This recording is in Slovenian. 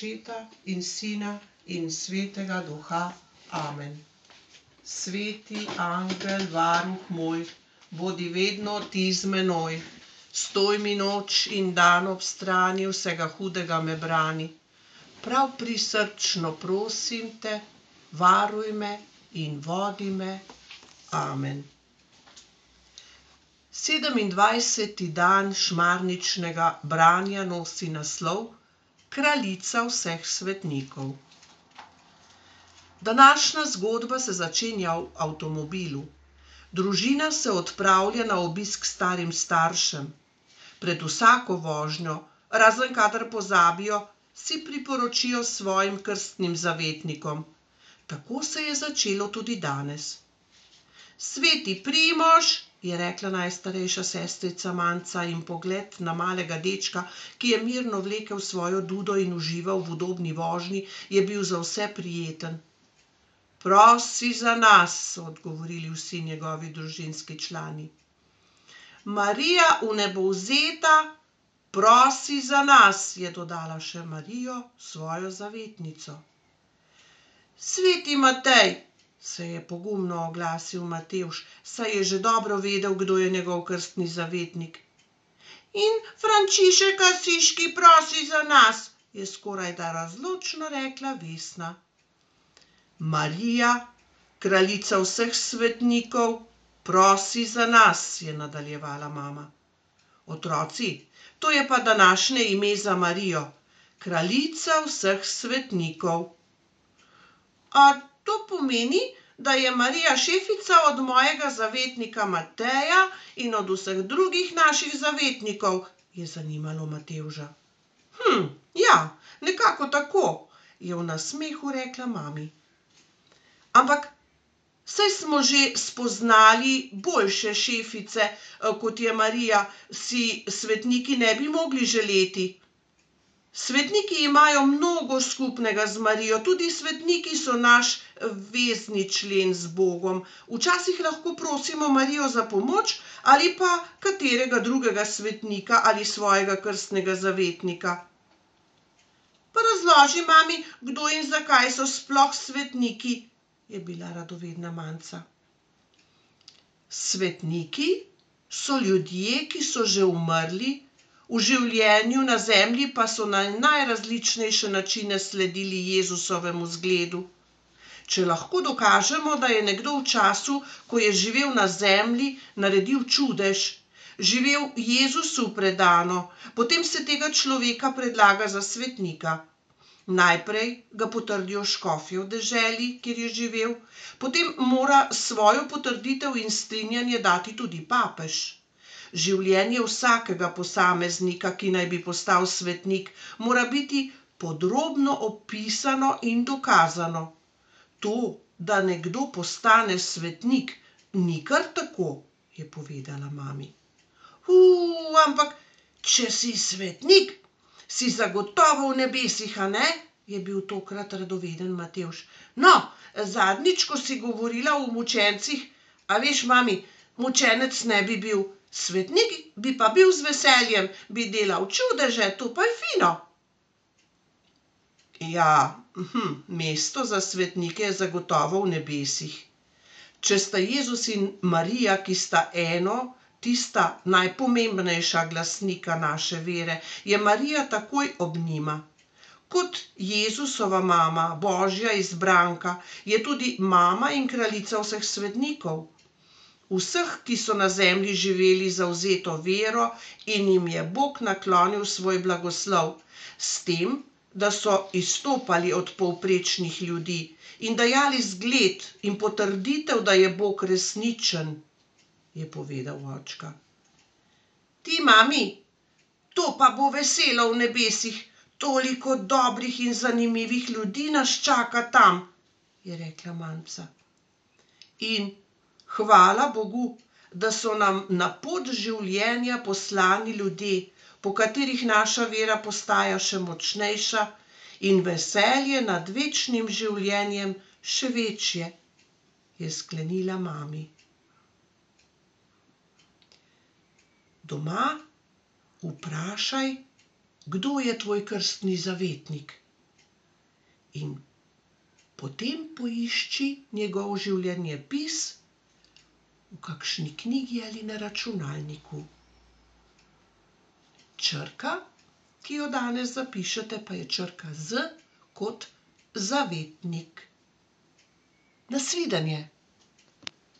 Očeta in Sina in Svetega Duha. Amen. Sveti angel, varuh moj, bodi vedno ti z menoj. Stoj mi noč in dan ob strani, vsega hudega me brani. Prav prisrčno prosim te, varuj me in vodi me. Amen. 27. dan šmarničnega branja nosi naslov Kraljica vseh svetnikov. Današnja zgodba se začenja v avtomobilu. Družina se odpravlja na obisk starim staršem. Pred vsako vožnjo, razen kadar pozabijo, si priporočijo svojim krstnim zavetnikom. Tako se je začelo tudi danes. Sveti Primož, je rekla najstarejša sestrica Manca in pogled na malega dečka, ki je mirno vlekel svojo dudo in užival v udobni vožnji, je bil za vse prijeten. Prosi za nas, so odgovorili vsi njegovi družinski člani. Marija vnebovzeta, prosi za nas, je dodala še Marijo, svojo zavetnico. Sveti Matej, se je pogumno oglasil Matevž, saj je že dobro vedel, kdo je njegov krstni zavetnik. In Frančišek Asiški prosi za nas, je skorajda razločno rekla Vesna. Marija, kraljica vseh svetnikov, prosi za nas, je nadaljevala mama. Otroci, to je pa današnje ime za Marijo, kraljica vseh svetnikov. A to pomeni, da je Marija šefica od mojega zavetnika Mateja in od vseh drugih naših zavetnikov, je zanimalo Matevža. Ja, nekako tako, je v nasmehu rekla mami. Ampak saj smo že spoznali boljše šefice, kot je Marija, si svetniki ne bi mogli želeti. Svetniki imajo mnogo skupnega z Marijo, tudi svetniki so naš vezni člen z Bogom. Včasih lahko prosimo Marijo za pomoč ali pa katerega drugega svetnika ali svojega krstnega zavetnika. Pa razloži mami, kdo in zakaj so sploh svetniki, je bila radovedna Manca. Svetniki so ljudje, ki so že umrli, v življenju na zemlji pa so na najrazličnejše načine sledili Jezusovemu zgledu. Če lahko dokažemo, da je nekdo v času, ko je živel na zemlji, naredil čudež, živel Jezusu predano, potem se tega človeka predlaga za svetnika. Najprej ga potrdijo škofje v deželi, kjer je živel, potem mora svojo potrditev in strinjanje dati tudi papež. Življenje vsakega posameznika, ki naj bi postal svetnik, mora biti podrobno opisano in dokazano. To, da nekdo postane svetnik, ni kar tako, je povedala mami. Ampak če si svetnik, si zagotovo v nebesih, a ne? Je bil tokrat radoveden Matevž. No, zadnjič, ko si govorila o mučencih, a veš, mami, mučenec ne bi bil, svetnik bi pa bil z veseljem, bi delal čudeže, to pa je fino. Ja, mesto za svetnike je zagotovo v nebesih. Če sta Jezus in Marija, ki sta eno, tista najpomembnejša glasnika naše vere, je Marija takoj ob njima. Kot Jezusova mama, Božja izbranka, je tudi mama in kraljica vseh svetnikov. Vseh, ki so na zemlji živeli zavzeto vero in jim je Bog naklonil svoj blagoslov, s tem, da so izstopali od povprečnih ljudi in dajali zgled in potrditev, da je Bog resničen, je povedal očka. Ti, mami, to pa bo veselo v nebesih, toliko dobrih in zanimivih ljudi nas čaka tam, je rekla Manca. In hvala Bogu, da so nam na pot življenja poslani ljudje, po katerih naša vera postaja še močnejša in veselje nad večnim življenjem še večje, je sklenila mami. Doma vprašaj, kdo je tvoj krstni zavetnik, in potem poišči njegov življenjepis v kakšni knjigi ali na računalniku. Črka, ki jo danes zapišete, pa je črka Z kot zavetnik. Nasvidenje!